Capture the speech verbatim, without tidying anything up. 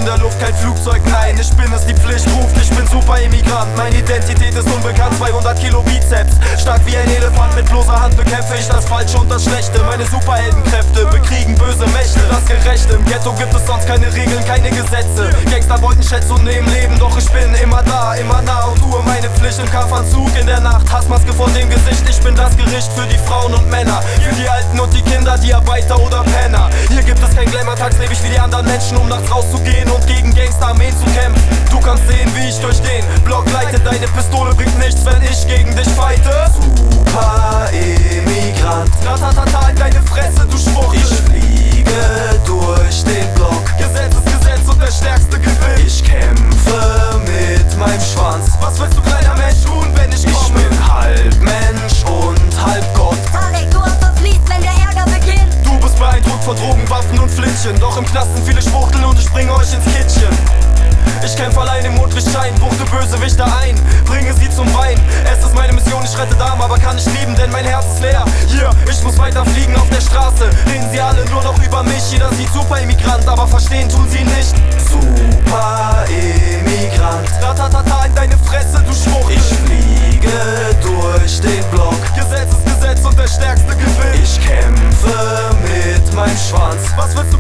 in der Luft, kein Flugzeug, nein, ich bin es, die Pflicht ruft. Ich bin Super-Immigrant, meine Identität ist unbekannt. Zweihundert Kilo Bizeps, stark wie ein Elefant. Mit bloßer Hand bekämpfe ich das Falsche und das Schlechte. Meine Superheldenkräfte bekriegen böse Mächte. Das Gerechte, im Ghetto gibt es sonst keine Regeln, keine Gesetze. Gangster wollten Schätze und nehmen Leben, doch ich bin immer da, immer nah und tue meine Pflicht im Kampfanzug in der Nacht. Hassmaske vor dem Gesicht, ich bin das Gericht für die Frauen und Männer, für die Alten und die Kinder, die Arbeiter oder Penner. Hier gibt es kein Glamour, tags lebe ich wie die anderen Menschen, um nachts rauszugehen und gegen Gangsterarmeen zu kämpfen. Du kannst sehen, wie ich durch den Block leite, deine Pistole bringt nichts, wenn ich gegen dich fighte. Super-Immigrant, ratatata in deine Fresse, du Schwuchtel. Ich fliege durch den Block, Gesetz ist Gesetz und der Stärkste gewinnt. Ich kämpfe mit meinem Schwanz, was willst du kleiner Mensch tun, wenn ich komme? Ich bin halb Mensch und halb Gott. Tarek, du hast verfließt, wenn der Ärger beginnt. Du bist beeindruckt von Drogen, Waffen und Flintchen, doch im Knast sind viele Schwuchteln und ich bringe euch ins Kittchen. Ich kämpfe allein im Mondlichtschein, buchte Bösewichter ein, bringe sie zum Wein. Es ist meine Mission, ich rette Damen, aber kann nicht lieben, denn mein Herz ist leer. Hier, ich muss weiter fliegen auf der Straße, reden sie alle nur noch über mich. Jeder sieht Super-Immigrant, aber verstehen tun sie nicht. Super-Immigrant, ratatata in deine Fresse, du Schwuchtel. Ich fliege durch den Block, Gesetz ist Gesetz und der Stärkste gewinnt. Ich kämpfe mit meinem Schwanz, was willst